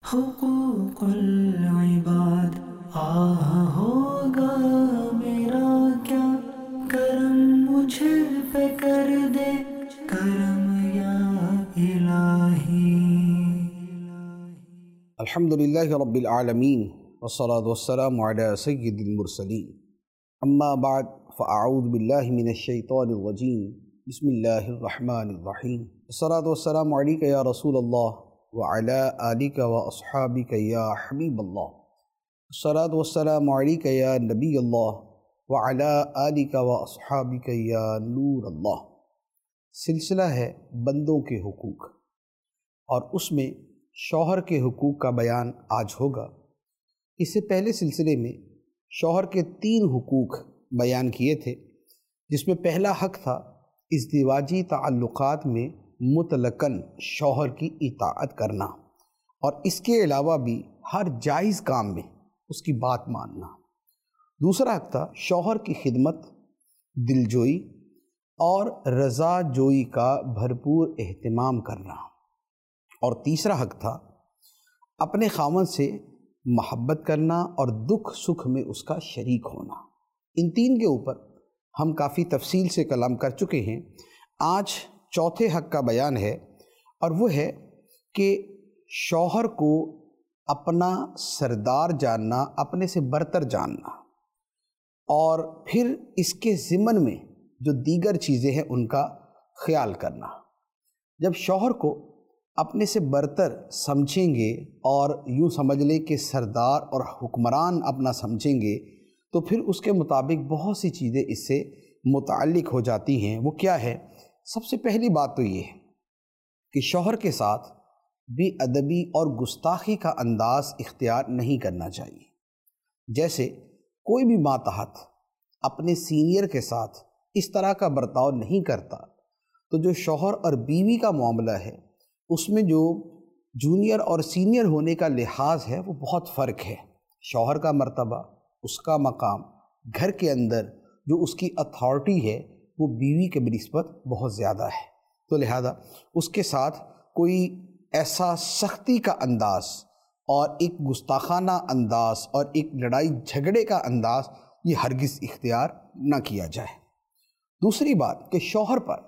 حقوق العباد ہوگا میرا کیا کرم مجھے پہ کر دے کرم یا الہی۔ الحمدللہ رب العالمین والصلاة والسلام علی سید المرسلین، اما بعد فاعوذ باللہ من الشیطان الرجیم، بسم اللہ الرحمن الرحیم۔ الصلاة والسلام علیک یا رسول اللہ وعلی آلک واصحابک یا حبیب اللہ، الصلاة والسلام علیک یا نبی اللہ وعلی آلک واصحابک یا نور اللہ۔ سلسلہ ہے بندوں کے حقوق، اور اس میں شوہر کے حقوق کا بیان آج ہوگا۔ اس سے پہلے سلسلے میں شوہر کے 3 حقوق بیان کیے تھے، جس میں پہلا حق تھا ازدواجی تعلقات میں مطلقاً شوہر کی اطاعت کرنا، اور اس کے علاوہ بھی ہر جائز کام میں اس کی بات ماننا۔ دوسرا حق تھا شوہر کی خدمت، دلجوئی اور رضا جوئی کا بھرپور اہتمام کرنا، اور تیسرا حق تھا اپنے خاوند سے محبت کرنا اور دکھ سکھ میں اس کا شریک ہونا۔ ان 3 کے اوپر ہم کافی تفصیل سے کلام کر چکے ہیں۔ آج چوتھے حق کا بیان ہے، اور وہ ہے کہ شوہر کو اپنا سردار جاننا، اپنے سے برتر جاننا، اور پھر اس کے ضمن میں جو دیگر چیزیں ہیں ان کا خیال کرنا۔ جب شوہر کو اپنے سے برتر سمجھیں گے اور یوں سمجھ لیں کہ سردار اور حکمران اپنا سمجھیں گے، تو پھر اس کے مطابق بہت سی چیزیں اس سے متعلق ہو جاتی ہیں۔ وہ کیا ہے؟ سب سے پہلی بات تو یہ ہے کہ شوہر کے ساتھ بے ادبی اور گستاخی کا انداز اختیار نہیں کرنا چاہیے۔ جیسے کوئی بھی ماتحت اپنے سینئر کے ساتھ اس طرح کا برتاؤ نہیں کرتا، تو جو شوہر اور بیوی کا معاملہ ہے اس میں جو جونیئر اور سینئر ہونے کا لحاظ ہے وہ بہت فرق ہے۔ شوہر کا مرتبہ، اس کا مقام، گھر کے اندر جو اس کی اتھارٹی ہے وہ بیوی کے بنسبت بہت زیادہ ہے، تو لہذا اس کے ساتھ کوئی ایسا سختی کا انداز اور ایک گستاخانہ انداز اور ایک لڑائی جھگڑے کا انداز یہ ہرگز اختیار نہ کیا جائے۔ دوسری بات کہ شوہر پر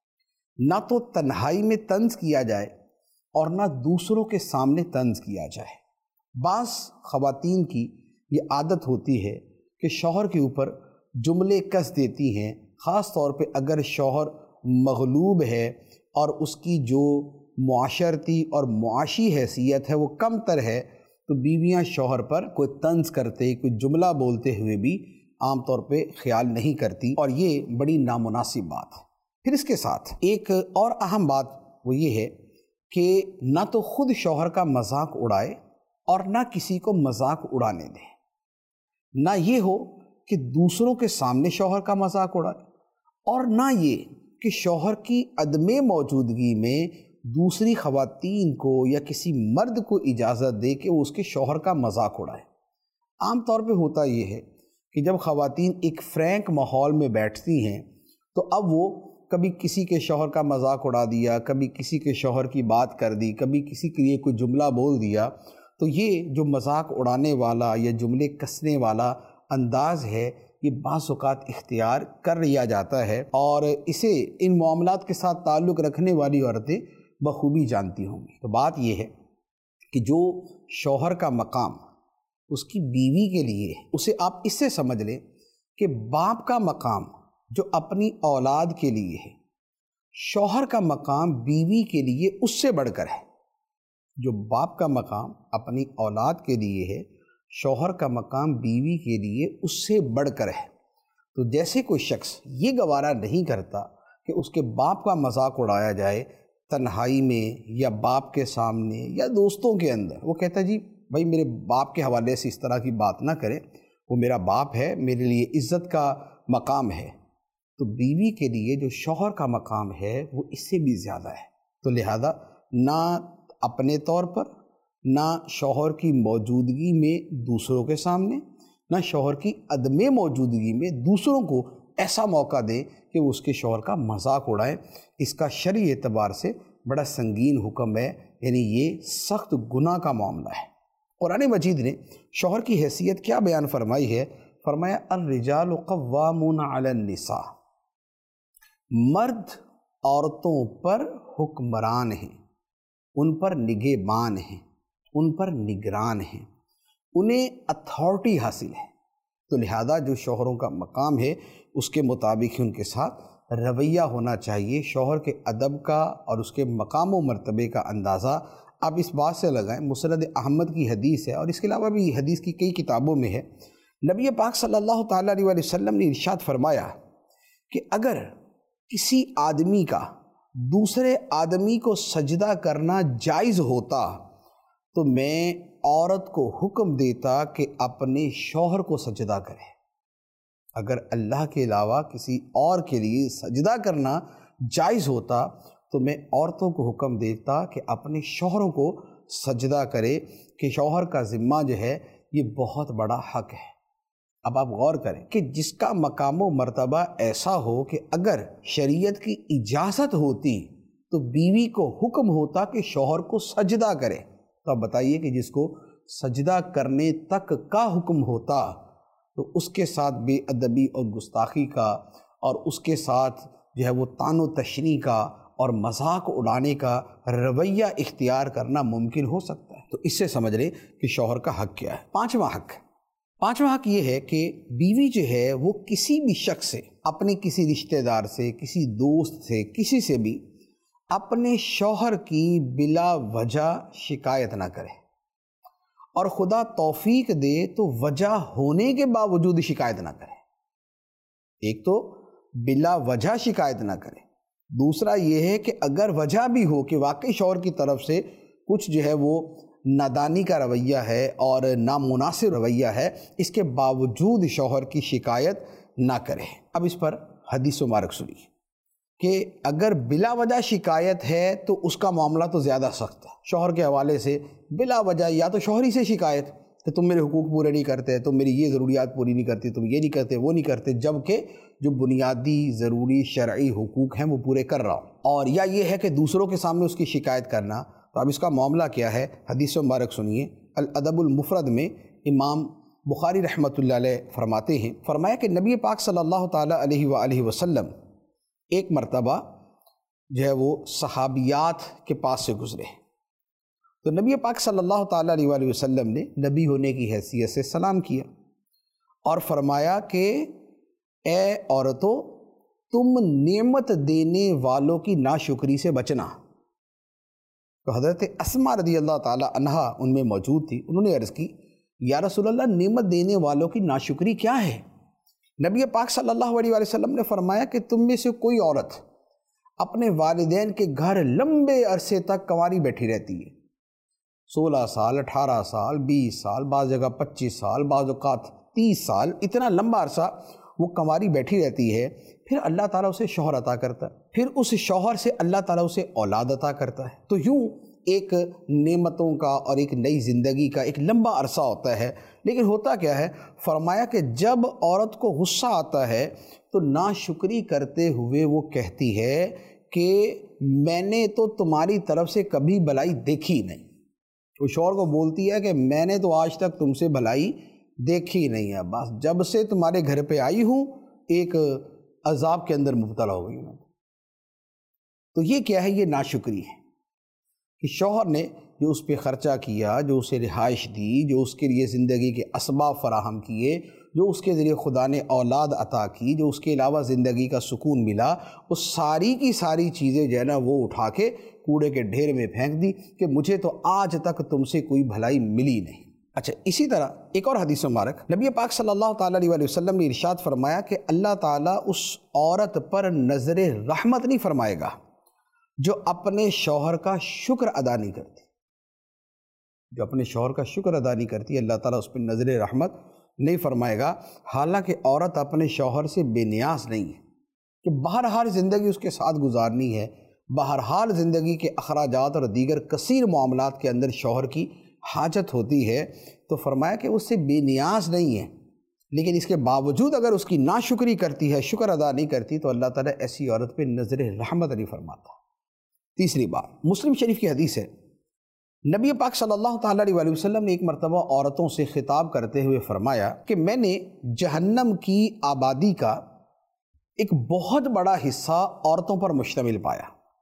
نہ تو تنہائی میں طنز کیا جائے اور نہ دوسروں کے سامنے طنز کیا جائے۔ بعض خواتین کی یہ عادت ہوتی ہے کہ شوہر کے اوپر جملے کس دیتی ہیں، خاص طور پہ اگر شوہر مغلوب ہے اور اس کی جو معاشرتی اور معاشی حیثیت ہے وہ کم تر ہے، تو بیویاں شوہر پر کوئی طنز کرتے، کوئی جملہ بولتے ہوئے بھی عام طور پہ خیال نہیں کرتی، اور یہ بڑی نامناسب بات ہے۔ پھر اس کے ساتھ ایک اور اہم بات وہ یہ ہے کہ نہ تو خود شوہر کا مذاق اڑائے اور نہ کسی کو مذاق اڑانے دے۔ نہ یہ ہو کہ دوسروں کے سامنے شوہر کا مذاق اڑائے، اور نہ یہ کہ شوہر کی عدم موجودگی میں دوسری خواتین کو یا کسی مرد کو اجازت دے کہ وہ اس کے شوہر کا مذاق اڑائے۔ عام طور پہ ہوتا یہ ہے کہ جب خواتین ایک فرینک ماحول میں بیٹھتی ہیں تو اب وہ کبھی کسی کے شوہر کا مذاق اڑا دیا، کبھی کسی کے شوہر کی بات کر دی، کبھی کسی کے لیے کوئی جملہ بول دیا، تو یہ جو مذاق اڑانے والا یا جملے کسنے والا انداز ہے یہ بعض اوقات اختیار کر لیا جاتا ہے، اور اسے ان معاملات کے ساتھ تعلق رکھنے والی عورتیں بخوبی جانتی ہوں گی۔ تو بات یہ ہے کہ جو شوہر کا مقام اس کی بیوی کے لیے ہے، اسے آپ اس سے سمجھ لیں کہ باپ کا مقام جو اپنی اولاد کے لیے ہے، شوہر کا مقام بیوی کے لیے اس سے بڑھ کر ہے۔ جو باپ کا مقام اپنی اولاد کے لیے ہے، شوہر کا مقام بیوی کے لیے اس سے بڑھ کر ہے۔ تو جیسے کوئی شخص یہ گوارا نہیں کرتا کہ اس کے باپ کا مذاق اڑایا جائے تنہائی میں یا باپ کے سامنے یا دوستوں کے اندر، وہ کہتا ہے جی بھائی میرے باپ کے حوالے سے اس طرح کی بات نہ کریں، وہ میرا باپ ہے، میرے لیے عزت کا مقام ہے۔ تو بیوی کے لیے جو شوہر کا مقام ہے وہ اس سے بھی زیادہ ہے۔ تو لہذا نہ اپنے طور پر، نہ شوہر کی موجودگی میں دوسروں کے سامنے، نہ شوہر کی عدم موجودگی میں دوسروں کو ایسا موقع دیں کہ وہ اس کے شوہر کا مذاق اڑائیں۔ اس کا شرعی اعتبار سے بڑا سنگین حکم ہے، یعنی یہ سخت گناہ کا معاملہ ہے۔ قرآن مجید نے شوہر کی حیثیت کیا بیان فرمائی ہے؟ فرمایا الرجال قوامون علی النساء، مرد عورتوں پر حکمران ہیں، ان پر نگہبان ہیں، ان پر نگران ہیں، انہیں اتھارٹی حاصل ہے۔ تو لہذا جو شوہروں کا مقام ہے اس کے مطابق ہی ان کے ساتھ رویہ ہونا چاہیے۔ شوہر کے ادب کا اور اس کے مقام و مرتبے کا اندازہ آپ اس بات سے لگائیں، مسند احمد کی حدیث ہے اور اس کے علاوہ بھی حدیث کی کئی کتابوں میں ہے، نبی پاک صلی اللہ تعالیٰ علیہ وسلم نے ارشاد فرمایا کہ اگر کسی آدمی کا دوسرے آدمی کو سجدہ کرنا جائز ہوتا تو میں عورت کو حکم دیتا کہ اپنے شوہر کو سجدہ کرے۔ اگر اللہ کے علاوہ کسی اور کے لیے سجدہ کرنا جائز ہوتا تو میں عورتوں کو حکم دیتا کہ اپنے شوہروں کو سجدہ کرے، کہ شوہر کا ذمہ جو ہے یہ بہت بڑا حق ہے۔ اب آپ غور کریں کہ جس کا مقام و مرتبہ ایسا ہو کہ اگر شریعت کی اجازت ہوتی تو بیوی کو حکم ہوتا کہ شوہر کو سجدہ کرے، تو اب بتائیے کہ جس کو سجدہ کرنے تک کا حکم ہوتا تو اس کے ساتھ بے ادبی اور گستاخی کا اور اس کے ساتھ جو ہے وہ طعن و تشنیع کا اور مذاق اڑانے کا رویہ اختیار کرنا ممکن ہو سکتا ہے۔ تو اس سے سمجھ لیں کہ شوہر کا حق کیا ہے۔ پانچواں حق یہ ہے کہ بیوی جو ہے وہ کسی بھی شخص سے، اپنے کسی رشتہ دار سے، کسی دوست سے، کسی سے بھی اپنے شوہر کی بلا وجہ شکایت نہ کرے، اور خدا توفیق دے تو وجہ ہونے کے باوجود شکایت نہ کرے۔ ایک تو بلا وجہ شکایت نہ کرے، دوسرا یہ ہے کہ اگر وجہ بھی ہو کہ واقعی شوہر کی طرف سے کچھ جو ہے وہ نادانی کا رویہ ہے اور نامناسب رویہ ہے، اس کے باوجود شوہر کی شکایت نہ کرے۔ اب اس پر حدیث مبارک سنیے کہ اگر بلا وجہ شکایت ہے تو اس کا معاملہ تو زیادہ سخت ہے۔ شوہر کے حوالے سے بلا وجہ یا تو شوہر ہی سے شکایت کہ تم میرے حقوق پورے نہیں کرتے، تم میری یہ ضروریات پوری نہیں کرتے، تم یہ نہیں کرتے، وہ نہیں کرتے، جبکہ جو بنیادی ضروری شرعی حقوق ہیں وہ پورے کر رہا ہوں، اور یا یہ ہے کہ دوسروں کے سامنے اس کی شکایت کرنا۔ تو اب اس کا معاملہ کیا ہے؟ حدیث مبارک سنیے۔ الادب المفرد میں امام بخاری رحمۃ اللہ علیہ فرماتے ہیں، فرمایا کہ نبی پاک صلی اللہ تعالیٰ علیہ وآلہ وسلم ایک مرتبہ جو ہے وہ صحابیات کے پاس سے گزرے، تو نبی پاک صلی اللہ تعالیٰ علیہ وآلہ وسلم نے نبی ہونے کی حیثیت سے سلام کیا اور فرمایا کہ اے عورتوں، تم نعمت دینے والوں کی ناشکری سے بچنا۔ تو حضرت اسماء رضی اللہ تعالیٰ عنہا ان میں موجود تھی، انہوں نے عرض کی یا رسول اللہ، نعمت دینے والوں کی ناشکری کیا ہے؟ نبی پاک صلی اللہ علیہ وسلم نے فرمایا کہ تم میں سے کوئی عورت اپنے والدین کے گھر لمبے عرصے تک کنواری بیٹھی رہتی ہے، 16 سال، 18 سال، 20 سال، بعض جگہ 25 سال، بعض اوقات 30 سال، اتنا لمبا عرصہ وہ کنواری بیٹھی رہتی ہے، پھر اللہ تعالیٰ اسے شوہر عطا کرتا ہے، پھر اس شوہر سے اللہ تعالیٰ اسے اولاد عطا کرتا ہے۔ تو یوں ایک نعمتوں کا اور ایک نئی زندگی کا ایک لمبا عرصہ ہوتا ہے، لیکن ہوتا کیا ہے؟ فرمایا کہ جب عورت کو غصہ آتا ہے تو ناشکری کرتے ہوئے وہ کہتی ہے کہ میں نے تو تمہاری طرف سے کبھی بھلائی دیکھی نہیں۔ وہ شوہر کو بولتی ہے کہ میں نے تو آج تک تم سے بھلائی دیکھی نہیں ہے، بس جب سے تمہارے گھر پہ آئی ہوں ایک عذاب کے اندر مبتلا ہو گئی ہوں۔ تو یہ کیا ہے؟ یہ ناشکری ہے کہ شوہر نے جو اس پہ خرچہ کیا، جو اسے رہائش دی، جو اس کے لیے زندگی کے اسباب فراہم کیے، جو اس کے ذریعے خدا نے اولاد عطا کی، جو اس کے علاوہ زندگی کا سکون ملا، وہ ساری کی ساری چیزیں جو ہے نا وہ اٹھا کے کوڑے کے ڈھیر میں پھینک دی کہ مجھے تو آج تک تم سے کوئی بھلائی ملی نہیں۔ اچھا، اسی طرح ایک اور حدیث مبارک نبی پاک صلی اللہ تعالیٰ علیہ وسلم نے ارشاد فرمایا کہ اللہ تعالیٰ اس عورت پر نظر رحمت نہیں فرمائے گا جو اپنے شوہر کا شکر ادا نہیں کرتی۔ جو اپنے شوہر کا شکر ادا نہیں کرتی، اللہ تعالیٰ اس پہ نظر رحمت نہیں فرمائے گا، حالانکہ عورت اپنے شوہر سے بے نیاز نہیں ہے، کہ بہرحال زندگی اس کے ساتھ گزارنی ہے، بہرحال زندگی کے اخراجات اور دیگر کثیر معاملات کے اندر شوہر کی حاجت ہوتی ہے، تو فرمایا کہ اس سے بے نیاز نہیں ہے، لیکن اس کے باوجود اگر اس کی ناشکری کرتی ہے، شکر ادا نہیں کرتی، تو اللہ تعالیٰ ایسی عورت پہ نظر رحمت نہیں فرماتا۔ تیسری بات، مسلم شریف کی حدیث ہے، نبی پاک صلی اللہ تعالیٰ علیہ وسلم نے ایک مرتبہ عورتوں سے خطاب کرتے ہوئے فرمایا کہ میں نے جہنم کی آبادی کا ایک بہت بڑا حصہ عورتوں پر مشتمل پایا۔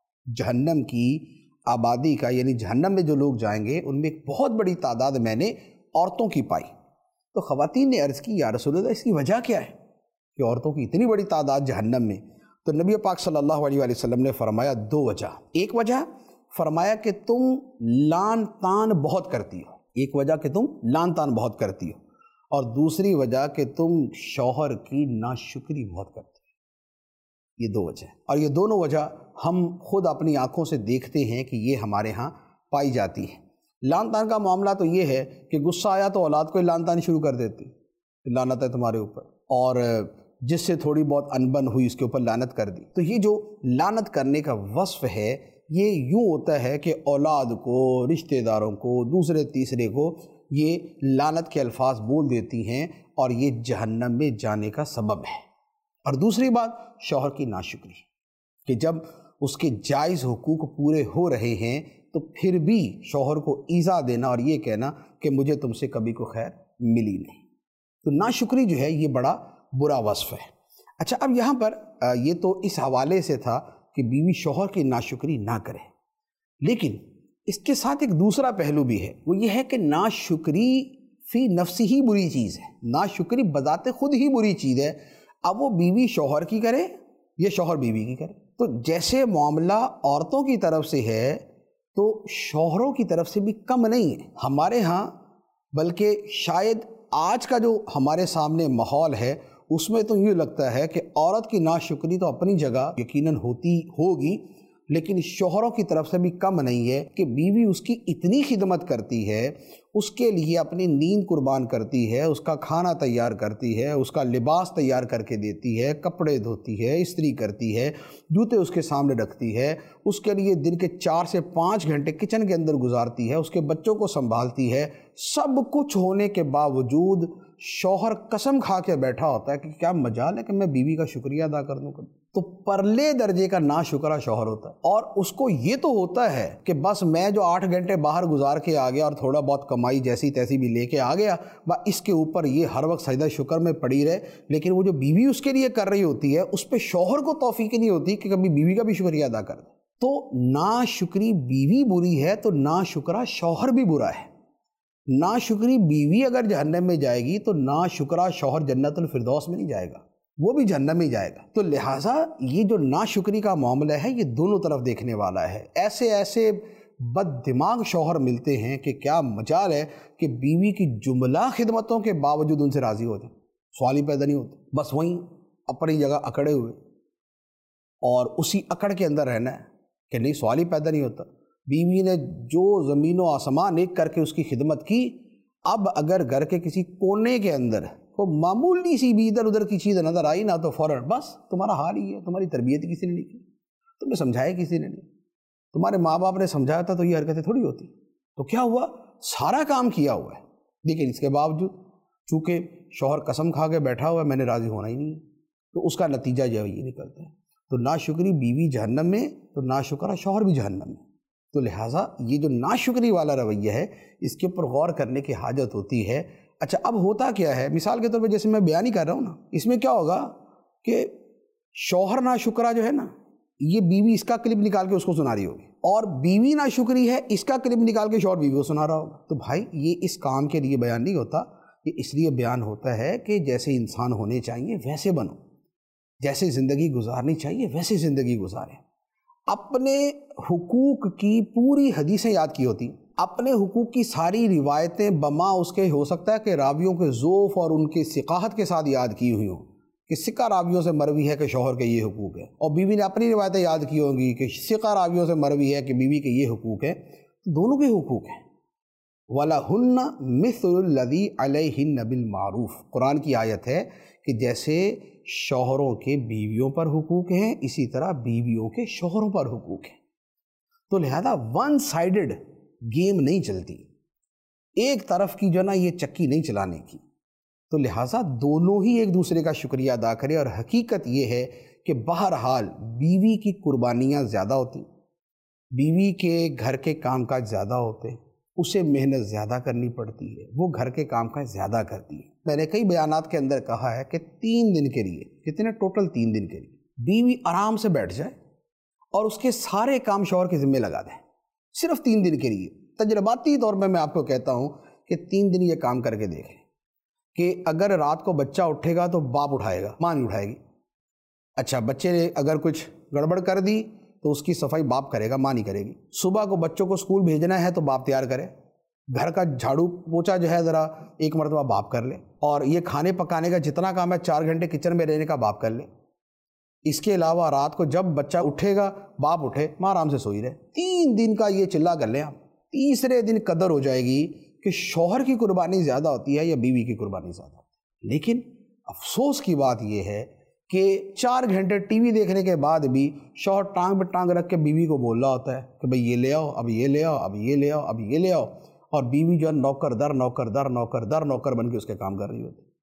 جہنم کی آبادی کا یعنی جہنم میں جو لوگ جائیں گے ان میں ایک بہت بڑی تعداد میں نے عورتوں کی پائی۔ تو خواتین نے عرض کی، یا رسول اللہ اس کی وجہ کیا ہے کہ عورتوں کی اتنی بڑی تعداد جہنم میں؟ تو نبی پاک صلی اللہ علیہ وسلم نے فرمایا دو وجہ۔ ایک وجہ فرمایا کہ تم لان تان بہت کرتی ہو، ایک وجہ کہ تم لان تان بہت کرتی ہو، اور دوسری وجہ کہ تم شوہر کی ناشکری بہت کرتی ہو۔ یہ دو وجہ، اور یہ دونوں وجہ ہم خود اپنی آنکھوں سے دیکھتے ہیں کہ یہ ہمارے ہاں پائی جاتی ہے۔ لان تان کا معاملہ تو یہ ہے کہ غصہ آیا تو اولاد کو لان تان شروع کر دیتی، لعنت ہے تمہارے اوپر، اور جس سے تھوڑی بہت انبن ہوئی اس کے اوپر لعنت کر دی۔ تو یہ جو لعنت کرنے کا وصف ہے یہ یوں ہوتا ہے کہ اولاد کو، رشتہ داروں کو، دوسرے تیسرے کو یہ لعنت کے الفاظ بول دیتی ہیں اور یہ جہنم میں جانے کا سبب ہے۔ اور دوسری بات شوہر کی ناشکری، کہ جب اس کے جائز حقوق پورے ہو رہے ہیں تو پھر بھی شوہر کو ایذا دینا اور یہ کہنا کہ مجھے تم سے کبھی کو خیر ملی نہیں۔ تو ناشکری جو ہے یہ بڑا برا وصف ہے۔ اچھا، اب یہاں پر یہ تو اس حوالے سے تھا کہ بیوی شوہر کی ناشکری نہ کرے، لیکن اس کے ساتھ ایک دوسرا پہلو بھی ہے، وہ یہ ہے کہ ناشکری فی نفسی ہی بری چیز ہے، ناشکری بذات خود ہی بری چیز ہے۔ اب وہ بیوی شوہر کی کرے یا شوہر بیوی کی کرے، تو جیسے معاملہ عورتوں کی طرف سے ہے تو شوہروں کی طرف سے بھی کم نہیں ہے ہمارے ہاں، بلکہ شاید آج کا جو ہمارے سامنے ماحول ہے اس میں تو یہ لگتا ہے کہ عورت کی ناشکری تو اپنی جگہ یقیناً ہوتی ہوگی، لیکن شوہروں کی طرف سے بھی کم نہیں ہے کہ بیوی اس کی اتنی خدمت کرتی ہے، اس کے لیے اپنی نیند قربان کرتی ہے، اس کا کھانا تیار کرتی ہے، اس کا لباس تیار کر کے دیتی ہے، کپڑے دھوتی ہے، استری کرتی ہے، جوتے اس کے سامنے رکھتی ہے، اس کے لیے دن کے 4 سے 5 گھنٹے کچن کے اندر گزارتی ہے، اس کے بچوں کو سنبھالتی ہے۔ سب کچھ ہونے کے باوجود شوہر قسم کھا کے بیٹھا ہوتا ہے کہ کیا مجال ہے کہ میں بیوی کا شکریہ ادا کر دوں۔ تو پرلے درجے کا ناشکرا شوہر ہوتا ہے، اور اس کو یہ تو ہوتا ہے کہ بس میں جو 8 گھنٹے باہر گزار کے آ گیا اور تھوڑا بہت کمائی جیسی تیسی بھی لے کے آ گیا، اس کے اوپر یہ ہر وقت سجدہ شکر میں پڑی رہے، لیکن وہ جو بیوی اس کے لیے کر رہی ہوتی ہے اس پہ شوہر کو توفیق نہیں ہوتی کہ کبھی بیوی کا بھی شکریہ ادا کر دے۔ تو ناشکری بیوی بری ہے تو ناشکرا شوہر بھی برا ہے۔ ناشکری بیوی اگر جہنم میں جائے گی تو ناشکرا شوہر جنت الفردوس میں نہیں جائے گا، وہ بھی جہنم میں جائے گا۔ تو لہٰذا یہ جو ناشکری کا معاملہ ہے یہ دونوں طرف دیکھنے والا ہے۔ ایسے بد دماغ شوہر ملتے ہیں کہ کیا مجال ہے کہ بیوی کی جملہ خدمتوں کے باوجود ان سے راضی ہو جائیں، سوال ہی پیدا نہیں ہوتا، بس وہیں اپنی جگہ اکڑے ہوئے اور اسی اکڑ کے اندر رہنا ہے کہ نہیں، سوال ہی پیدا نہیں ہوتا۔ بیوی نے جو زمین و آسمان ایک کر کے اس کی خدمت کی، اب اگر گھر کے کسی کونے کے اندر وہ معمولی سی بھی ادھر ادھر کی چیز نظر آئی نا تو فوراً بس تمہارا حال ہی ہے، تمہاری تربیت کسی نے نہیں کی، تمہیں سمجھایا کسی نے نہیں، تمہارے ماں باپ نے سمجھایا تھا تو یہ حرکتیں تھوڑی ہوتی۔ تو کیا ہوا، سارا کام کیا ہوا ہے، لیکن اس کے باوجود چونکہ شوہر قسم کھا کے بیٹھا ہوا ہے میں نے راضی ہونا ہی نہیں ہے، تو اس کا نتیجہ جو ہے یہ نکلتا ہے۔ تو ناشکری بیوی جہنم میں تو ناشکرا شوہر بھی جہنم میں۔ تو لہٰذا یہ جو ناشکری والا رویہ ہے اس کے اوپر غور کرنے کی حاجت ہوتی ہے۔ اچھا، اب ہوتا کیا ہے، مثال کے طور پہ جیسے میں بیان ہی کر رہا ہوں نا، اس میں کیا ہوگا کہ شوہر ناشکرا جو ہے نا، یہ بیوی اس کا کلپ نکال کے اس کو سنا رہی ہوگی، اور بیوی ناشکری ہے اس کا کلپ نکال کے شوہر بیوی کو سنا رہا ہوگا۔ تو بھائی یہ اس کام کے لیے بیان نہیں ہوتا، یہ اس لیے بیان ہوتا ہے کہ جیسے انسان ہونے چاہیے ویسے بنو، جیسے زندگی گزارنی چاہیے ویسے زندگی گزاریں۔ اپنے حقوق کی پوری حدیثیں یاد کی ہوتی، اپنے حقوق کی ساری روایتیں بما اس کے ہو سکتا ہے کہ راویوں کے ذوف اور ان کی ثقاہت کے ساتھ یاد کی ہوئی ہوں کہ ثقہ راویوں سے مروی ہے کہ شوہر کے یہ حقوق ہیں، اور بیوی نے اپنی روایتیں یاد کی ہوں گی کہ ثقہ راویوں سے مروی ہے کہ بیوی کے یہ حقوق ہیں، دونوں کے حقوق ہیں۔ وَلَهُنَّ مِثْلُ الَّذِي عَلَيْهِنَّ بِالْمَعْرُوفِ، قرآن کی آیت ہے کہ جیسے شوہروں کے بیویوں پر حقوق ہیں اسی طرح بیویوں کے شوہروں پر حقوق ہیں۔ تو لہذا ون سائیڈڈ گیم نہیں چلتی، ایک طرف کی جو نا یہ چکی نہیں چلانے کی۔ تو لہٰذا دونوں ہی ایک دوسرے کا شکریہ ادا کرے، اور حقیقت یہ ہے کہ بہرحال بیوی کی قربانیاں زیادہ ہوتی، بیوی کے گھر کے کام کاج زیادہ ہوتے ہیں، اسے محنت زیادہ کرنی پڑتی ہے، وہ گھر کے کام کاج زیادہ کرتی ہے۔ میں نے کئی بیانات کے اندر کہا ہے کہ 3 دن کے لیے، کتنے ٹوٹل 3 دن کے لیے بیوی آرام سے بیٹھ جائے اور اس کے سارے کام شوہر کے ذمہ لگا دیں، صرف 3 دن کے لیے۔ تجرباتی طور پہ میں آپ کو کہتا ہوں کہ 3 دن یہ کام کر کے دیکھیں کہ اگر رات کو بچہ اٹھے گا تو باپ اٹھائے گا، ماں نہیں اٹھائے گی۔ اچھا، بچے نے اگر کچھ گڑبڑ کر دی تو اس کی صفائی باپ کرے گا، ماں نہیں کرے گی۔ صبح کو بچوں کو اسکول بھیجنا ہے تو باپ تیار کرے، گھر کا جھاڑو پوچھا جو ہے ذرا ایک مرتبہ باپ کر لے، اور یہ کھانے پکانے کا جتنا کام ہے 4 گھنٹے کچن میں رہنے کا باپ کر لے۔ اس کے علاوہ رات کو جب بچہ اٹھے گا باپ اٹھے، ماں آرام سے سوئی رہے۔ 3 دن کا یہ چلہ کر لیں آپ، تیسرے دن قدر ہو جائے گی کہ شوہر کی قربانی زیادہ ہوتی ہے یا بیوی کی قربانی زیادہ ہوتی ہے۔ لیکن افسوس کی بات یہ ہے کہ 4 گھنٹے ٹی وی دیکھنے کے بعد بھی شوہر ٹانگ پہ ٹانگ رکھ کے بیوی کو بول رہا ہوتا ہے کہ بھئی یہ لے آؤ، اب یہ لے آؤ، اب یہ لے آؤ، اب یہ لے آؤ، اور بیوی جو ہے نوکر در بن کے اس کے کام کر رہی ہوتی ہے۔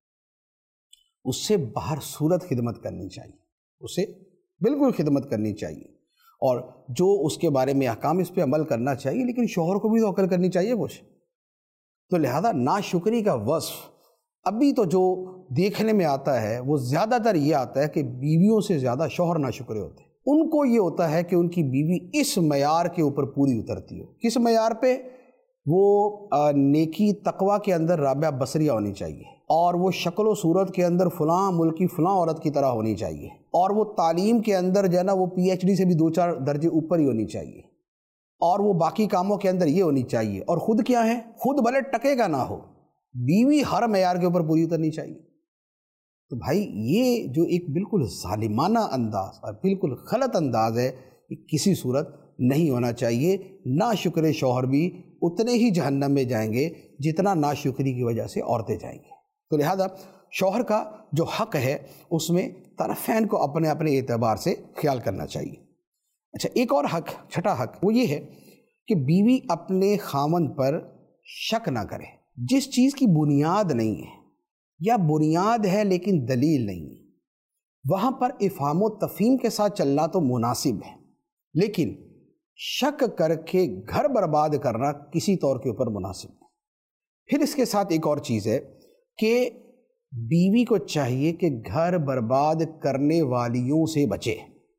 اس سے باہر صورت خدمت کرنی چاہیے، اسے بالکل خدمت کرنی چاہیے، اور جو اس کے بارے میں احکام اس پہ عمل کرنا چاہیے، لیکن شوہر کو بھی تو عقل کرنی چاہیے کچھ۔ تو لہذا ناشکری کا وصف ابھی تو جو دیکھنے میں آتا ہے وہ زیادہ تر یہ آتا ہے کہ بیویوں سے زیادہ شوہر ناشکرے ہوتے ہیں۔ ان کو یہ ہوتا ہے کہ ان کی بیوی اس معیار کے اوپر پوری اترتی ہو۔ کس معیار پہ؟ وہ نیکی تقوی کے اندر رابعہ بصریہ ہونی چاہیے، اور وہ شکل و صورت کے اندر فلاں ملک کی فلاں عورت کی طرح ہونی چاہیے، اور وہ تعلیم کے اندر جو ہے نا وہ PhD سے بھی 2-4 درجے اوپر ہی ہونی چاہیے، اور وہ باقی کاموں کے اندر یہ ہونی چاہیے، اور خود کیا ہے؟ خود بھلے ٹکے کا نہ ہو، بیوی ہر معیار کے اوپر پوری اترنی چاہیے۔ تو بھائی یہ جو ایک بالکل ظالمانہ انداز اور بالکل غلط انداز ہے، یہ کسی صورت نہیں ہونا چاہیے۔ ناشکرے شوہر بھی اتنے ہی جہنم میں جائیں گے جتنا ناشکری کی وجہ سے عورتیں جائیں گے۔ تو لہذا شوہر کا جو حق ہے اس میں طرفین کو اپنے اپنے اعتبار سے خیال کرنا چاہیے۔ اچھا، ایک اور حق، چھٹا حق، وہ یہ ہے کہ بیوی اپنے خاوند پر شک نہ کرے۔ جس چیز کی بنیاد نہیں ہے یا بنیاد ہے لیکن دلیل نہیں ہے، وہاں پر افہام و تفہیم کے ساتھ چلنا تو مناسب ہے، لیکن شک کر کے گھر برباد کرنا کسی طور کے اوپر مناسب نہیں۔ پھر اس کے ساتھ ایک اور چیز ہے کہ بیوی کو چاہیے کہ گھر برباد کرنے والیوں سے بچے،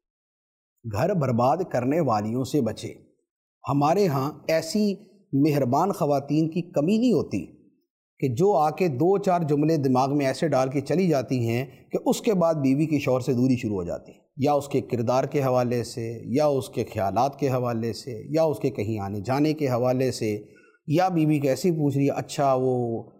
گھر برباد کرنے والیوں سے بچے۔ ہمارے ہاں ایسی مہربان خواتین کی کمی نہیں ہوتی کہ جو آ کے 2-4 جملے دماغ میں ایسے ڈال کے چلی جاتی ہیں کہ اس کے بعد بیوی کی شوہر سے دوری شروع ہو جاتی ہے، یا اس کے کردار کے حوالے سے، یا اس کے خیالات کے حوالے سے، یا اس کے کہیں آنے جانے کے حوالے سے، یا بیوی کیسی پوچھ رہی ہے اچھا وہ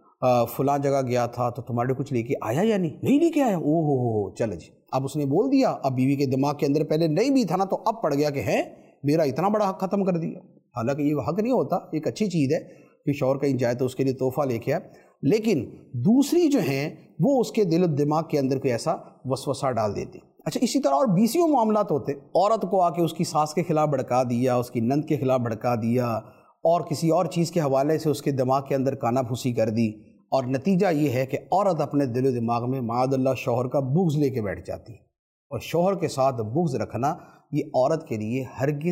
فلاں جگہ گیا تھا تو تمہارے کچھ لے کے آیا یا نہیں لے کے آیا، او ہو چل جی، اب اس نے بول دیا، اب بیوی کے دماغ کے اندر پہلے نہیں بھی تھا نا تو اب پڑ گیا کہ ہے میرا اتنا بڑا حق ختم کر دیا۔ حالانکہ یہ حق نہیں ہوتا، ایک اچھی چیز ہے کہ شوہر کہیں جائے تو اس کے لیے تحفہ لے کے آئے، لیکن دوسری جو ہیں وہ اس کے دل و دماغ کے اندر کوئی ایسا وسوسہ ڈال دیتی۔ اچھا، اسی طرح اور بیسیوں معاملات ہوتے، عورت کو آ کے اس کی ساس کے خلاف بھڑکا دیا، اس کی نند کے خلاف بھڑکا دیا، اور کسی اور چیز کے حوالے سے اس کے دماغ کے اندر کانا پھوسی کر دی، اور نتیجہ یہ ہے کہ عورت اپنے دل و دماغ میں معاذ اللہ شوہر کا بغض لے کے بیٹھ جاتی، اور شوہر کے ساتھ بغض رکھنا یہ عورت کے لیے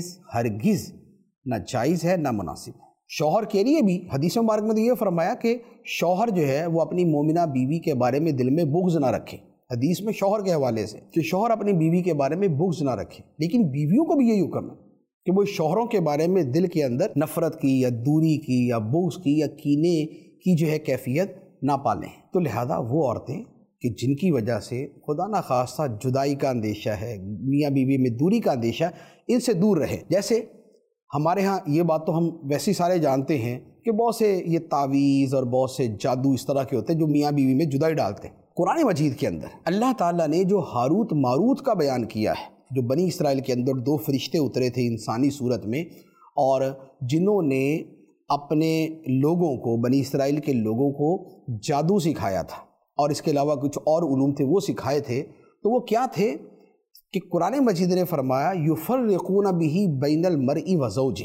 ہرگز نہ جائز ہے نہ مناسب ہے۔ شوہر کے لیے بھی حدیث مبارک میں تو یہ فرمایا کہ شوہر جو ہے وہ اپنی مومنہ بیوی کے بارے میں دل میں بغض نہ رکھے، حدیث میں شوہر کے حوالے سے کہ شوہر اپنی بیوی کے بارے میں بغض نہ رکھے، لیکن بیویوں کو بھی یہی حکم ہے کہ وہ شوہروں کے بارے میں دل کے اندر نفرت کی یا دوری کی یا بغض کی یا کینے کی جو ہے کیفیت نہ پالیں۔ تو لہذا وہ عورتیں کہ جن کی وجہ سے خدا نہ خواستہ جدائی کا اندیشہ ہے، میاں بیوی میں دوری کا اندیشہ ہے، ان سے دور رہے۔ جیسے ہمارے ہاں یہ بات تو ہم ویسے سارے جانتے ہیں کہ بہت سے یہ تعویذ اور بہت سے جادو اس طرح کے ہوتے ہیں جو میاں بیوی میں جدائی ڈالتے ہیں۔ قرآن مجید کے اندر اللہ تعالیٰ نے جو ہاروت ماروت کا بیان کیا ہے، جو بنی اسرائیل کے اندر 2 فرشتے اترے تھے انسانی صورت میں، اور جنہوں نے اپنے لوگوں کو، بنی اسرائیل کے لوگوں کو جادو سکھایا تھا، اور اس کے علاوہ کچھ اور علوم تھے وہ سکھائے تھے، تو وہ کیا تھے کہ قرآن مجید نے فرمایا یفرقون بہ بین المرء وزوجہ،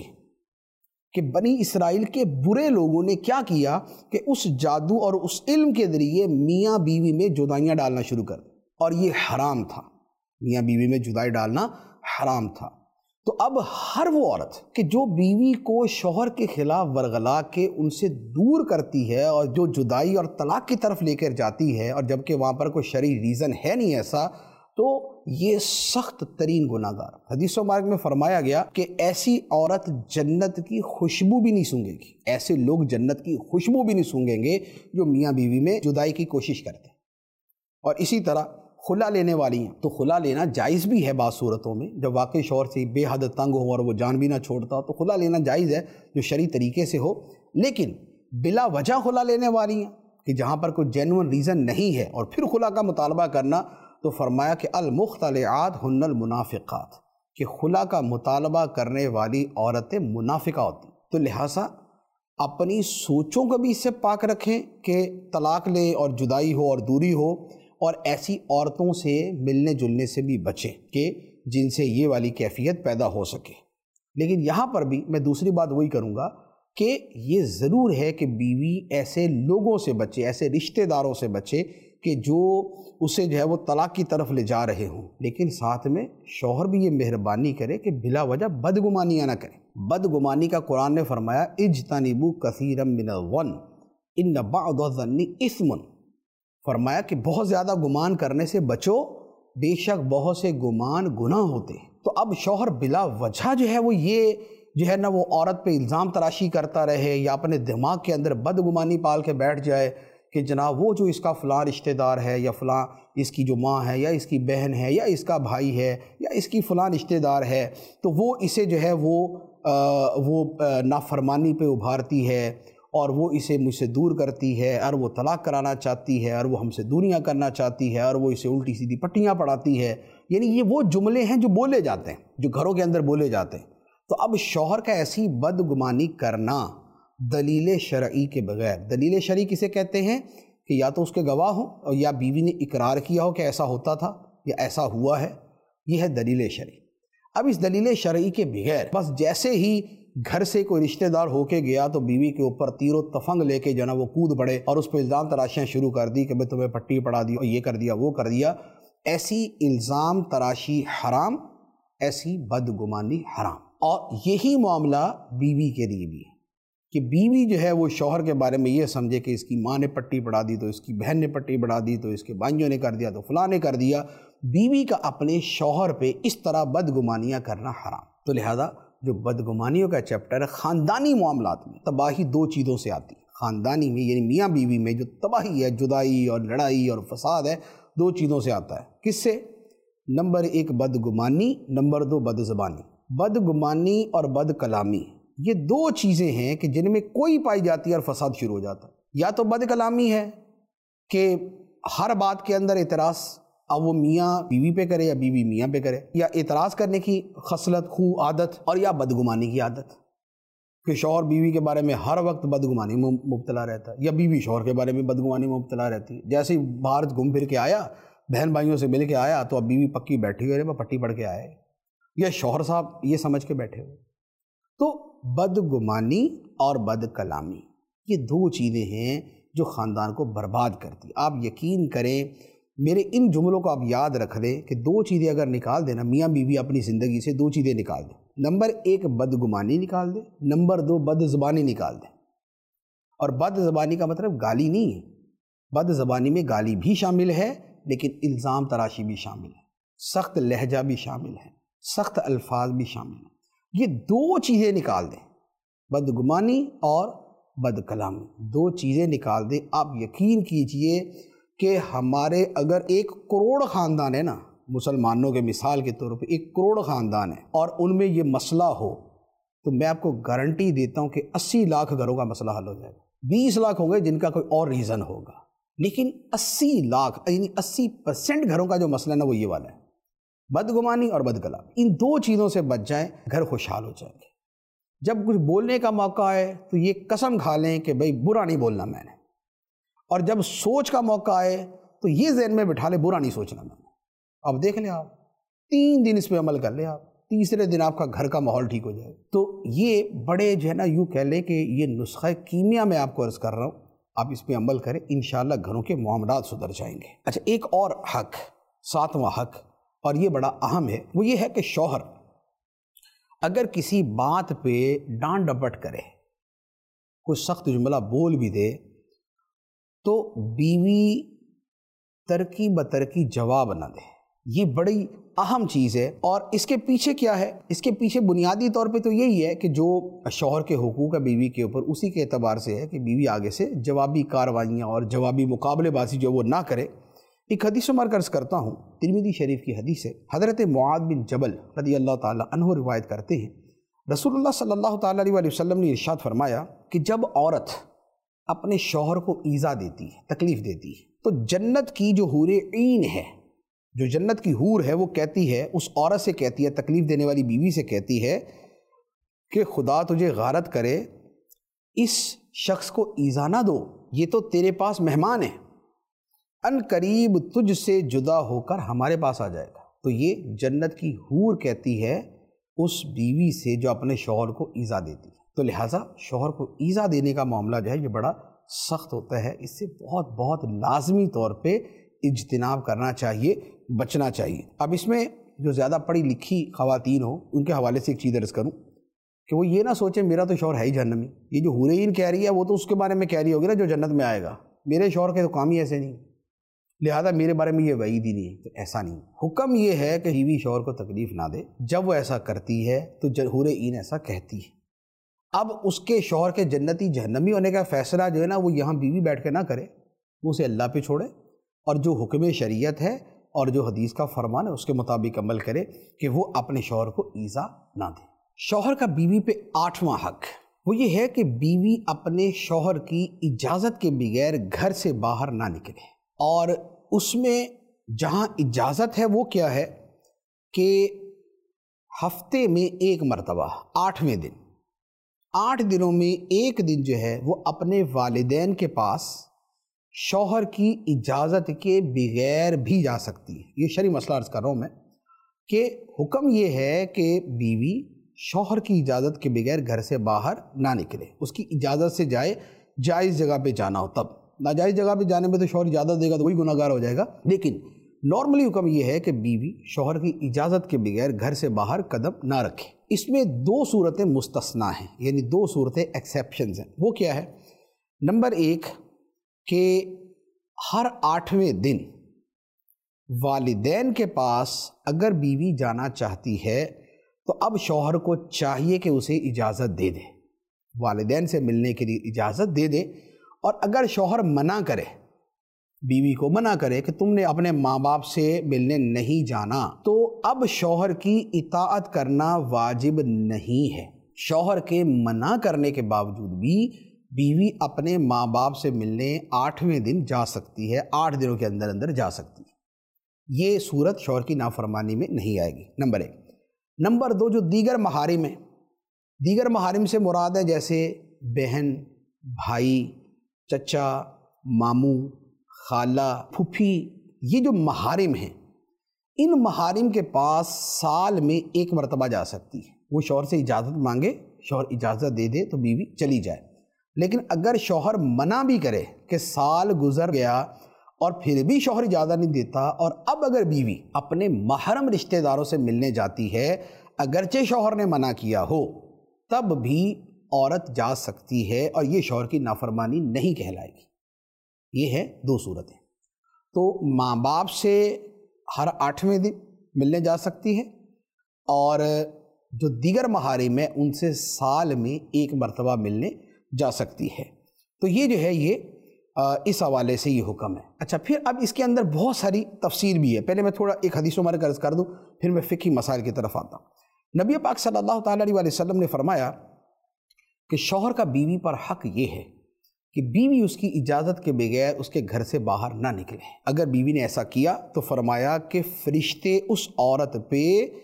کہ بنی اسرائیل کے برے لوگوں نے کیا کیا کہ اس جادو اور اس علم کے ذریعے میاں بیوی میں جدائیاں ڈالنا شروع کر دی، اور یہ حرام تھا، میاں بیوی میں جدائی ڈالنا حرام تھا۔ تو اب ہر وہ عورت کہ جو بیوی کو شوہر کے خلاف ورغلا کے ان سے دور کرتی ہے اور جو جدائی اور طلاق کی طرف لے کر جاتی ہے، اور جبکہ وہاں پر کوئی شرعی ریزن ہے نہیں ایسا، تو یہ سخت ترین گناہ گار۔ حدیث مبارک میں فرمایا گیا کہ ایسی عورت جنت کی خوشبو بھی نہیں سونگے گی، ایسے لوگ جنت کی خوشبو بھی نہیں سونگیں گے جو میاں بیوی میں جدائی کی کوشش کرتے ہیں۔ اور اسی طرح خلا لینے والی ہیں، تو خلا لینا جائز بھی ہے بعض صورتوں میں، جب واقعی شوہر سے بے حد تنگ ہو اور وہ جان بھی نہ چھوڑتا تو خلا لینا جائز ہے جو شرعی طریقے سے ہو۔ لیکن بلا وجہ خلا لینے والی ہیں کہ جہاں پر کوئی جینوئن ریزن نہیں ہے اور پھر خلا کا مطالبہ کرنا، تو فرمایا کہ المختلعات ہن المنافقات، کہ خلا کا مطالبہ کرنے والی عورتیں منافقہ ہوتی ہیں۔ تو لہٰذا اپنی سوچوں کو بھی اس سے پاک رکھیں کہ طلاق لیں اور جدائی ہو اور دوری ہو، اور ایسی عورتوں سے ملنے جلنے سے بھی بچیں کہ جن سے یہ والی کیفیت پیدا ہو سکے۔ لیکن یہاں پر بھی میں دوسری بات وہی کروں گا کہ یہ ضرور ہے کہ بیوی ایسے لوگوں سے بچے، ایسے رشتہ داروں سے بچے کہ جو اسے جو ہے وہ طلاق کی طرف لے جا رہے ہوں، لیکن ساتھ میں شوہر بھی یہ مہربانی کرے کہ بلا وجہ بدگمانیاں نہ کریں۔ بدگمانی کا قرآن نے فرمایا اجتنبوا کثیرا من الظن ان بعض الظن اثم، فرمایا کہ بہت زیادہ گمان کرنے سے بچو، بے شک بہت سے گمان گناہ ہوتے ہیں۔ تو اب شوہر بلا وجہ جو ہے وہ یہ جو ہے نا وہ عورت پہ الزام تراشی کرتا رہے یا اپنے دماغ کے اندر بدگمانی پال کے بیٹھ جائے کہ جناب وہ جو اس کا فلاں رشتہ دار ہے، یا فلاں اس کی جو ماں ہے، یا اس کی بہن ہے، یا اس کا بھائی ہے، یا اس کی فلاں رشتہ دار ہے، تو وہ اسے جو ہے وہ نافرمانی پہ ابھارتی ہے اور وہ اسے مجھ سے دور کرتی ہے، اور وہ طلاق کرانا چاہتی ہے، اور وہ ہم سے دوریاں کرنا چاہتی ہے، اور وہ اسے الٹی سیدھی پٹیاں پڑھاتی ہے۔ یعنی یہ وہ جملے ہیں جو بولے جاتے ہیں، جو گھروں کے اندر بولے جاتے ہیں۔ تو اب شوہر کا ایسی بدگمانی کرنا دلیل شرعی کے بغیر، دلیل شرعی کسے کہتے ہیں کہ یا تو اس کے گواہ ہوں اور یا بیوی نے اقرار کیا ہو کہ ایسا ہوتا تھا یا ایسا ہوا ہے، یہ ہے دلیل شرعی۔ اب اس دلیل شرعی کے بغیر بس جیسے ہی گھر سے کوئی رشتہ دار ہو کے گیا تو بیوی کے اوپر تیر و تفنگ لے کے جنا وہ کود پڑے اور اس پہ الزام تراشیاں شروع کر دی کہ میں تمہیں پٹی پڑھا دی اور یہ کر دیا وہ کر دیا، ایسی الزام تراشی حرام، ایسی بدگمانی حرام۔ اور یہی معاملہ بیوی کے لیے بھی ہے کہ بیوی جو ہے وہ شوہر کے بارے میں یہ سمجھے کہ اس کی ماں نے پٹی پڑھا دی تو اس کی بہن نے پٹی پڑھا دی تو اس کے بھائیوں نے کر دیا تو فلاں نے کر دیا۔ بیوی کا اپنے شوہر پہ اس طرح بدگمانیاں کرنا حرام۔ تو لہذا جو بدگمانیوں کا چیپٹر ہے، خاندانی معاملات میں تباہی دو چیزوں سے آتی ہے۔ خاندانی میں یعنی میاں بیوی میں جو تباہی ہے، جدائی اور لڑائی اور فساد ہے، دو چیزوں سے آتا ہے۔ کس سے؟ نمبر ایک بدگمانی، نمبر دو بدزبانی۔ بدگمانی اور بد کلامی یہ دو چیزیں ہیں کہ جن میں کوئی پائی جاتی ہے اور فساد شروع ہو جاتا ہے۔ یا تو بد کلامی ہے کہ ہر بات کے اندر اعتراض، اب وہ میاں بیوی پہ کرے یا بیوی میاں پہ کرے، یا اعتراض کرنے کی خصلت، خو عادت، اور یا بدگمانی کی عادت کہ شوہر بیوی کے بارے میں ہر وقت بدگمانی میں مبتلا رہتا ہے، یا بیوی شوہر کے بارے میں بدگمانی میں مبتلا رہتی ہے۔ جیسے ہی باہر گھوم پھر کے آیا، بہن بھائیوں سے مل کے آیا، تو اب بیوی پکی بیٹھی ہوئی ہے، میں پٹی پڑھ کے آیا، یا شوہر صاحب یہ سمجھ کے بیٹھے ہوئے۔ تو بدگمانی اور بد کلامی یہ دو چیزیں ہیں جو خاندان کو برباد کرتی۔ آپ یقین کریں، میرے ان جملوں کو آپ یاد رکھ لیں کہ دو چیزیں اگر نکال دیں نا میاں بیوی اپنی زندگی سے، دو چیزیں نکال دیں۔ نمبر ایک بدگمانی نکال دیں، نمبر دو بد زبانی نکال دیں۔ اور بد زبانی کا مطلب گالی نہیں ہے، بد زبانی میں گالی بھی شامل ہے لیکن الزام تراشی بھی شامل ہے، سخت لہجہ بھی شامل ہے، سخت الفاظ بھی شامل ہیں۔ یہ دو چیزیں نکال دیں، بدگمانی اور بد کلامی، دو چیزیں نکال دیں۔ آپ یقین کیجئے کہ ہمارے اگر 1 کروڑ خاندان ہے نا، مسلمانوں کے مثال کے طور پہ 1 کروڑ خاندان ہے اور ان میں یہ مسئلہ ہو، تو میں آپ کو گارنٹی دیتا ہوں کہ 80 لاکھ گھروں کا مسئلہ حل ہو جائے گا۔ 20 لاکھ ہوں گے جن کا کوئی اور ریزن ہوگا، لیکن 80 لاکھ یعنی 80% گھروں کا جو مسئلہ ہے نا وہ یہ والا ہے، بدگمانی اور بد کلامی۔ ان دو چیزوں سے بچ جائیں، گھر خوشحال ہو جائیں گے۔ جب کچھ بولنے کا موقع آئے تو یہ قسم کھا لیں کہ بھئی برا نہیں بولنا میں نے، اور جب سوچ کا موقع آئے تو یہ ذہن میں بٹھا لیں برا نہیں سوچنا میں نے۔ اب دیکھ لیں، آپ 3 دن اس پہ عمل کر لیں، آپ تیسرے دن آپ کا گھر کا ماحول ٹھیک ہو جائے۔ تو یہ بڑے جو ہے نا یوں کہہ لیں کہ یہ نسخہ کیمیا میں آپ کو عرض کر رہا ہوں، آپ اس پہ عمل کریں، انشاءاللہ گھروں کے معاملات سدھر جائیں گے۔ اچھا، ایک اور حق، 7واں حق، اور یہ بڑا اہم ہے، وہ یہ ہے کہ شوہر اگر کسی بات پہ ڈانٹ ڈپٹ کرے، کوئی سخت جملہ بول بھی دے، تو بیوی ترکی بترکی جواب نہ دے۔ یہ بڑی اہم چیز ہے۔ اور اس کے پیچھے کیا ہے؟ اس کے پیچھے بنیادی طور پہ تو یہی ہے کہ جو شوہر کے حقوق ہے بیوی کے اوپر، اسی کے اعتبار سے ہے کہ بیوی آگے سے جوابی کارروائیاں اور جوابی مقابلے بازی جو وہ نہ کرے۔ ایک حدیث میں عرض کرتا ہوں، ترمذی شریف کی حدیث ہے، حضرت معاذ بن جبل رضی اللہ تعالیٰ عنہ روایت کرتے ہیں، رسول اللہ صلی اللہ تعالیٰ علیہ وسلم نے ارشاد فرمایا کہ جب عورت اپنے شوہر کو ایذا دیتی ہے، تکلیف دیتی ہے، تو جنت کی جو حور عین ہے، جو جنت کی حور ہے، وہ کہتی ہے، اس عورت سے کہتی ہے، تکلیف دینے والی بیوی سے کہتی ہے کہ خدا تجھے غارت کرے، اس شخص کو ایذا نہ دو، یہ تو تیرے پاس مہمان ہے، ان قریب تجھ سے جدا ہو کر ہمارے پاس آ جائے گا۔ تو یہ جنت کی حور کہتی ہے اس بیوی سے جو اپنے شوہر کو ایذا دیتی ہے۔ تو لہٰذا شوہر کو ایذا دینے کا معاملہ جو ہے یہ بڑا سخت ہوتا ہے، اس سے بہت بہت لازمی طور پہ اجتناب کرنا چاہیے، بچنا چاہیے۔ اب اس میں جو زیادہ پڑھی لکھی خواتین ہوں ان کے حوالے سے ایک چیز عرض کروں کہ وہ یہ نہ سوچیں میرا تو شوہر ہے ہی جہنمی، یہ جو حور عین کہہ رہی ہے وہ تو اس کے بارے میں کہہ رہی ہوگی نا جو جنت میں آئے گا، میرے شوہر کے تو کام ہی ایسے نہیں، لہذا میرے بارے میں یہ وعید ہی نہیں ہے۔ تو ایسا نہیں، حکم یہ ہے کہ بیوی شوہر کو تکلیف نہ دے، جب وہ ایسا کرتی ہے تو حور عین ایسا کہتی ہے۔ اب اس کے شوہر کے جنتی جہنمی ہونے کا فیصلہ جو ہے نا وہ یہاں بیوی بیٹھ کے نہ کرے، وہ اسے اللہ پہ چھوڑے اور جو حکم شریعت ہے اور جو حدیث کا فرمان ہے اس کے مطابق عمل کرے کہ وہ اپنے شوہر کو ایذا نہ دے۔ شوہر کا بیوی پہ 8واں حق وہ یہ ہے کہ بیوی اپنے شوہر کی اجازت کے بغیر گھر سے باہر نہ نکلے، اور اس میں جہاں اجازت ہے وہ کیا ہے کہ ہفتے میں ایک مرتبہ 8ویں دن، 8 دنوں میں ایک دن جو ہے وہ اپنے والدین کے پاس شوہر کی اجازت کے بغیر بھی جا سکتی ہے۔ یہ شرعی مسئلہ عرض کر رہا ہوں میں کہ حکم یہ ہے کہ بیوی شوہر کی اجازت کے بغیر گھر سے باہر نہ نکلے، اس کی اجازت سے جائے، جائز جگہ پہ جانا ہو تب، ناجائز جگہ پہ جانے میں تو شوہر اجازت دے گا تو وہی گناہ گار ہو جائے گا، لیکن نارملی حکم یہ ہے کہ بیوی شوہر کی اجازت کے بغیر گھر سے باہر قدم نہ رکھے۔ اس میں 2 صورتیں مستثنیٰ ہیں، یعنی 2 صورتیں ایکسیپشنز ہیں۔ وہ کیا ہے؟ نمبر 1 کہ ہر 8ویں دن والدین کے پاس اگر بیوی جانا چاہتی ہے تو اب شوہر کو چاہیے کہ اسے اجازت دے دے، والدین سے ملنے کے لیے اجازت دے دے، اور اگر شوہر منع کرے، بیوی کو منع کرے کہ تم نے اپنے ماں باپ سے ملنے نہیں جانا، تو اب شوہر کی اطاعت کرنا واجب نہیں ہے۔ شوہر کے منع کرنے کے باوجود بھی بیوی اپنے ماں باپ سے ملنے 8ویں دن جا سکتی ہے، 8 دنوں کے اندر اندر جا سکتی ہے۔ یہ صورت شوہر کی نافرمانی میں نہیں آئے گی، نمبر 1۔ نمبر 2 جو دیگر محارم ہیں، دیگر محارم سے مراد ہے جیسے بہن، بھائی، چچا، ماموں، خالہ، پھوپھی، یہ جو محارم ہیں ان محارم کے پاس سال میں 1 مرتبہ جا سکتی ہے۔ وہ شوہر سے اجازت مانگے، شوہر اجازت دے دے تو بیوی چلی جائے، لیکن اگر شوہر منع بھی کرے کہ سال گزر گیا اور پھر بھی شوہر اجازت نہیں دیتا، اور اب اگر بیوی اپنے محرم رشتہ داروں سے ملنے جاتی ہے اگرچہ شوہر نے منع کیا ہو، تب بھی عورت جا سکتی ہے اور یہ شوہر کی نافرمانی نہیں کہلائے گی۔ یہ ہے 2 صورتیں۔ تو ماں باپ سے ہر 8ویں دن ملنے جا سکتی ہے، اور جو دیگر محارم ہیں ان سے سال میں 1 مرتبہ ملنے جا سکتی ہے۔ تو یہ جو ہے یہ اس حوالے سے یہ حکم ہے۔ اچھا، پھر اب اس کے اندر بہت ساری تفسیر بھی ہے، پہلے میں تھوڑا ایک حدیث مبارک عرض کر دوں پھر میں فقہی مسائل کی طرف آتا ہوں۔ نبی پاک صلی اللہ تعالیٰ علیہ وسلم نے فرمایا کہ شوہر کا بیوی پر حق یہ ہے کہ بیوی اس کی اجازت کے بغیر اس کے گھر سے باہر نہ نکلے۔ اگر بیوی نے ایسا کیا تو فرمایا کہ فرشتے اس عورت پہ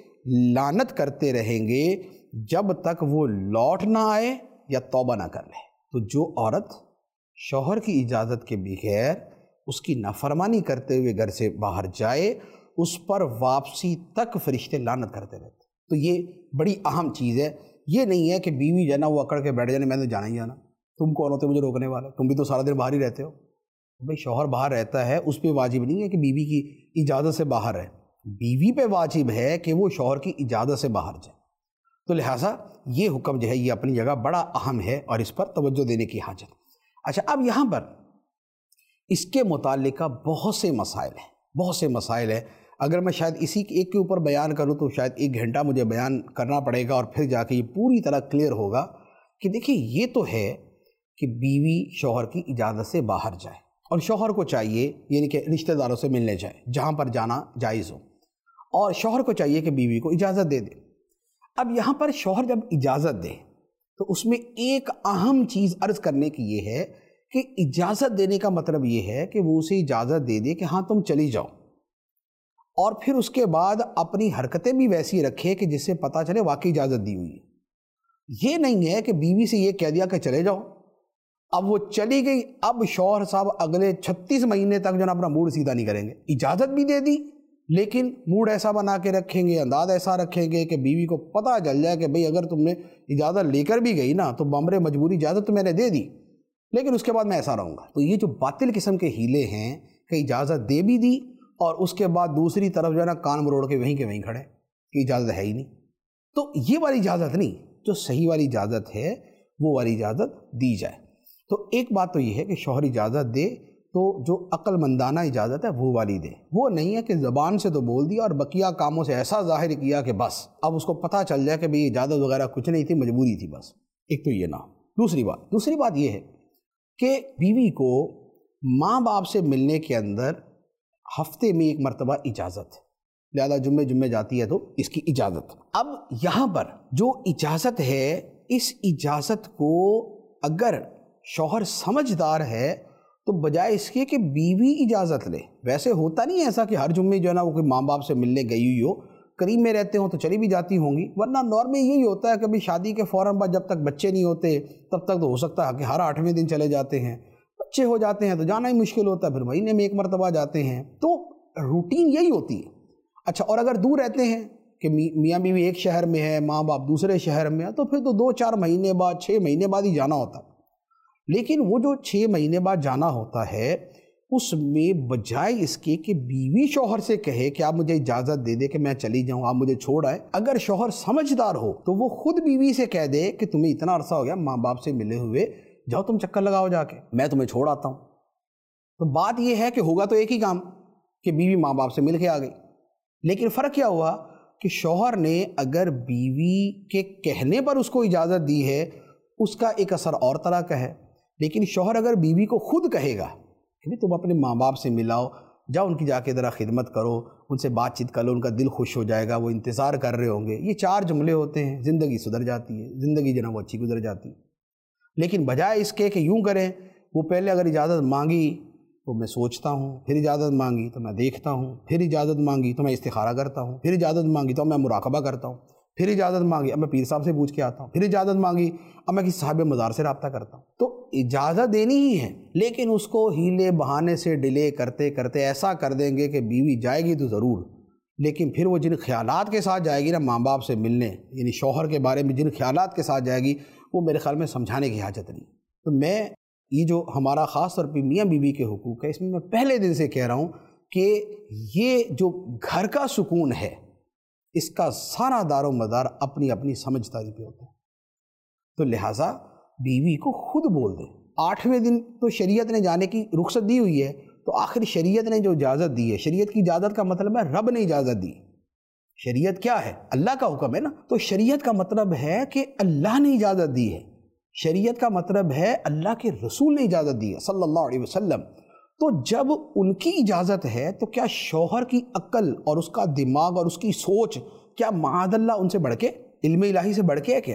لعنت کرتے رہیں گے جب تک وہ لوٹ نہ آئے یا توبہ نہ کر لے۔ تو جو عورت شوہر کی اجازت کے بغیر اس کی نافرمانی کرتے ہوئے گھر سے باہر جائے، اس پر واپسی تک فرشتے لعنت کرتے رہتے۔ تو یہ بڑی اہم چیز ہے، یہ نہیں ہے کہ بیوی جو ہے نا وہ اکڑ کے بیٹھ جانے میں تو جانا ہی جانا، تم کون ہوتے مجھے روکنے والے، تم بھی تو سارا دن باہر ہی رہتے ہو۔ بھئی شوہر باہر رہتا ہے، اس پہ واجب نہیں ہے کہ بیوی کی اجازت سے باہر رہے، بیوی پہ واجب ہے کہ وہ شوہر کی اجازت سے باہر جائے۔ تو لہٰذا یہ حکم جو ہے یہ اپنی جگہ بڑا اہم ہے اور اس پر توجہ دینے کی حاجت۔ اچھا، اب یہاں پر اس کے متعلقہ بہت سے مسائل ہیں۔ اگر میں شاید اسی ایک کے اوپر بیان کروں تو شاید 1 گھنٹہ مجھے بیان کرنا پڑے گا، اور پھر جا کے یہ پوری طرح کلیئر ہوگا کہ دیکھیں یہ تو ہے کہ بیوی شوہر کی اجازت سے باہر جائے، اور شوہر کو چاہیے یعنی کہ رشتہ داروں سے ملنے جائے جہاں پر جانا جائز ہو، اور شوہر کو چاہیے کہ بیوی کو اجازت دے دے۔ اب یہاں پر شوہر جب اجازت دے تو اس میں ایک اہم چیز عرض کرنے کی یہ ہے کہ اجازت دینے کا مطلب یہ ہے کہ وہ اسے اجازت دے دے کہ ہاں تم چلی جاؤ، اور پھر اس کے بعد اپنی حرکتیں بھی ویسی رکھے کہ جس سے پتہ چلے واقعی اجازت دی ہوئی ہے۔ یہ نہیں ہے کہ بیوی سے یہ کہہ دیا کہ چلے جاؤ، اب وہ چلی گئی، اب شوہر صاحب اگلے 36 مہینے تک جو نا اپنا موڈ سیدھا نہیں کریں گے۔ اجازت بھی دے دی لیکن موڈ ایسا بنا کے رکھیں گے، انداز ایسا رکھیں گے کہ بیوی کو پتہ چل جائے کہ بھئی اگر تم نے اجازت لے کر بھی گئی نا تو بامر مجبوری اجازت تو میں نے دے دی، لیکن اس کے بعد میں ایسا رہوں گا۔ تو یہ جو باطل قسم کے ہیلے ہیں کہ اجازت دے بھی دی اور اس کے بعد دوسری طرف جو ہے نا کان مروڑ کے وہیں کے وہیں کھڑے کہ اجازت ہے ہی نہیں، تو یہ والی اجازت نہیں، جو صحیح والی اجازت ہے وہ والی اجازت دی جائے۔ تو ایک بات تو یہ ہے کہ شوہر اجازت دے تو جو عقل مندانہ اجازت ہے وہ والی دے، وہ نہیں ہے کہ زبان سے تو بول دیا اور بقیہ کاموں سے ایسا ظاہر کیا کہ بس اب اس کو پتہ چل جائے کہ بھئی اجازت وغیرہ کچھ نہیں تھی، مجبوری تھی بس۔ ایک تو یہ نہ۔ دوسری بات یہ ہے کہ بیوی کو ماں باپ سے ملنے کے اندر ہفتے میں 1 مرتبہ اجازت، لہذا جمعے جاتی ہے تو اس کی اجازت۔ اب یہاں پر جو اجازت ہے، اس اجازت کو اگر شوہر سمجھدار ہے تو بجائے اس کے کہ بیوی اجازت لے، ویسے ہوتا نہیں ایسا کہ ہر جمعے جو ہے نا وہ کوئی ماں باپ سے ملنے گئی ہوئی ہو، قریب میں رہتے ہوں تو چلی بھی جاتی ہوں گی، ورنہ نارمل یہی ہوتا ہے کہ شادی کے فوراً بعد جب تک بچے نہیں ہوتے تب تک تو ہو سکتا ہے کہ ہر 8ویں دن چلے جاتے ہیں، بچے ہو جاتے ہیں تو جانا ہی مشکل ہوتا ہے، پھر مہینے میں 1 مرتبہ جاتے ہیں، تو روٹین یہی ہوتی ہے۔ اچھا، اور اگر دور رہتے ہیں کہ میاں بیوی ایک شہر میں ہے، ماں باپ دوسرے شہر میں ہے، تو پھر تو 2-4 مہینے بعد 6 مہینے بعد ہی جانا ہوتا ہے۔ لیکن وہ جو 6 مہینے بعد جانا ہوتا ہے اس میں بجائے اس کے کہ بیوی شوہر سے کہے کہ آپ مجھے اجازت دے دے کہ میں چلی جاؤں، آپ مجھے چھوڑ آئے، اگر شوہر سمجھدار ہو تو وہ خود بیوی سے کہہ دے کہ تمہیں اتنا عرصہ ہو گیا ماں باپ سے ملے ہوئے، جاؤ تم چکر لگاؤ جا کے، میں تمہیں چھوڑ آتا ہوں۔ تو بات یہ ہے کہ ہوگا تو ایک ہی کام کہ بیوی ماں باپ سے مل کے آ گئی، لیکن فرق کیا ہوا کہ شوہر نے اگر بیوی کے کہنے پر اس کو اجازت دی ہے اس کا ایک اثر اور طرح کا ہے، لیکن شوہر اگر بیوی کو خود کہے گا کہ تم اپنے ماں باپ سے ملاؤ، جاؤ ان کی جا کے ذرا خدمت کرو، ان سے بات چیت کر لو، ان کا دل خوش ہو جائے گا، وہ انتظار کر رہے ہوں گے، یہ 4 جملے ہوتے ہیں، زندگی سدھر جاتی ہے، زندگی جناب وہ اچھی گزر جاتی ہے۔ لیکن بجائے اس کے کہ یوں کریں، وہ پہلے اگر اجازت مانگی تو میں سوچتا ہوں، پھر اجازت مانگی تو میں دیکھتا ہوں، پھر اجازت مانگی تو میں استخارہ کرتا ہوں، پھر اجازت مانگی تو میں مراقبہ کرتا ہوں، پھر اجازت مانگی اب میں پیر صاحب سے پوچھ کے آتا ہوں، پھر اجازت مانگی اب میں کسی صاحب مزار سے رابطہ کرتا ہوں۔ تو اجازت دینی ہی ہے، لیکن اس کو ہیلے بہانے سے ڈیلے کرتے کرتے ایسا کر دیں گے کہ بیوی جائے گی تو ضرور، لیکن پھر وہ جن خیالات کے ساتھ جائے گی نا ماں باپ سے ملنے، یعنی شوہر کے بارے میں جن خیالات کے ساتھ جائے گی وہ میرے خیال میں سمجھانے کی حاجت نہیں۔ تو میں یہ جو ہمارا خاص طور پہ میاں بیوی کے حقوق ہے، اس میں پہلے دن سے کہہ رہا ہوں کہ یہ جو گھر کا سکون ہے اس کا سارا دار و مدار اپنی اپنی سمجھداری پہ ہوتا ہے۔ تو لہٰذا بیوی کو خود بول دیں۔ 8ویں دن تو شریعت نے جانے کی رخصت دی ہوئی ہے، تو آخر شریعت نے جو اجازت دی ہے، شریعت کی اجازت کا مطلب ہے رب نے اجازت دی۔ شریعت کیا ہے؟ اللہ کا حکم ہے نا، تو شریعت کا مطلب ہے کہ اللہ نے اجازت دی ہے، شریعت کا مطلب ہے اللہ کے رسول نے اجازت دی ہے صلی اللہ علیہ وسلم۔ تو جب ان کی اجازت ہے تو کیا شوہر کی عقل اور اس کا دماغ اور اس کی سوچ کیا معاذ اللہ ان سے بڑھ کے، علم الہی سے بڑھ کے ہے کیا؟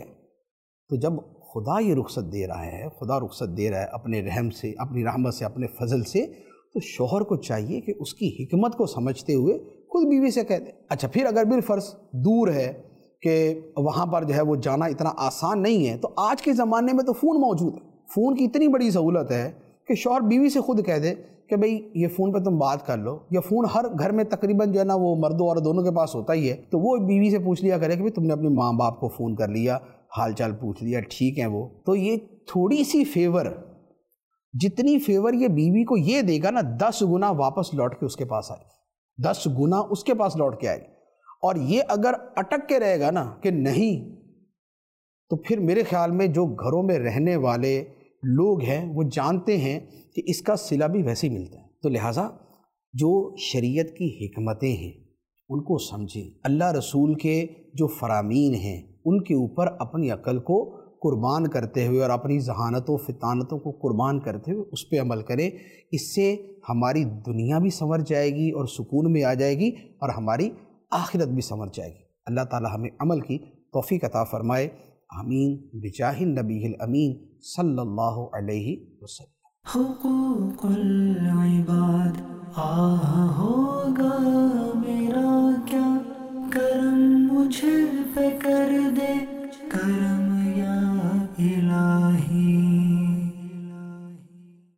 تو جب خدا یہ رخصت دے رہا ہے، خدا رخصت دے رہا ہے اپنے رحم سے، اپنی رحمت سے، اپنے فضل سے، تو شوہر کو چاہیے کہ اس کی حکمت کو سمجھتے ہوئے خود بیوی سے کہہ دے۔ اچھا، پھر اگر بالفرض دور ہے کہ وہاں پر جو ہے وہ جانا اتنا آسان نہیں ہے، تو آج کے زمانے میں تو فون موجود ہے، فون کی اتنی بڑی سہولت ہے کہ شوہر بیوی سے خود کہہ دے کہ بھئی یہ فون پہ تم بات کر لو، یا فون ہر گھر میں تقریباً جو ہے نا وہ مرد و عورت دونوں کے پاس ہوتا ہی ہے، تو وہ بیوی سے پوچھ لیا کرے کہ بھئی تم نے اپنے ماں باپ کو فون کر لیا، حال چال پوچھ لیا، ٹھیک ہیں وہ۔ تو یہ تھوڑی سی فیور، جتنی فیور یہ بیوی کو یہ دے گا نا 10 گنا واپس لوٹ کے اس کے پاس آئے گی، 10 گنا اس کے پاس لوٹ کے آئے گی۔ اور یہ اگر اٹک کے رہے گا نا کہ نہیں تو پھر میرے خیال میں جو گھروں میں رہنے والے لوگ ہیں وہ جانتے ہیں کہ اس کا صلہ بھی ویسے ہی ملتا ہے۔ تو لہٰذا جو شریعت کی حکمتیں ہیں ان کو سمجھیں، اللہ رسول کے جو فرامین ہیں ان کے اوپر اپنی عقل کو قربان کرتے ہوئے اور اپنی ذہانت و فطانتوں کو قربان کرتے ہوئے اس پہ عمل کریں۔ اس سے ہماری دنیا بھی سنور جائے گی اور سکون میں آ جائے گی، اور ہماری آخرت بھی سنور جائے گی۔ اللہ تعالی ہمیں عمل کی توفیق عطا فرمائے، آمین بجاہ النبی الامین صلی اللہ علیہ وسلم۔ حقوق العباد آہ ہو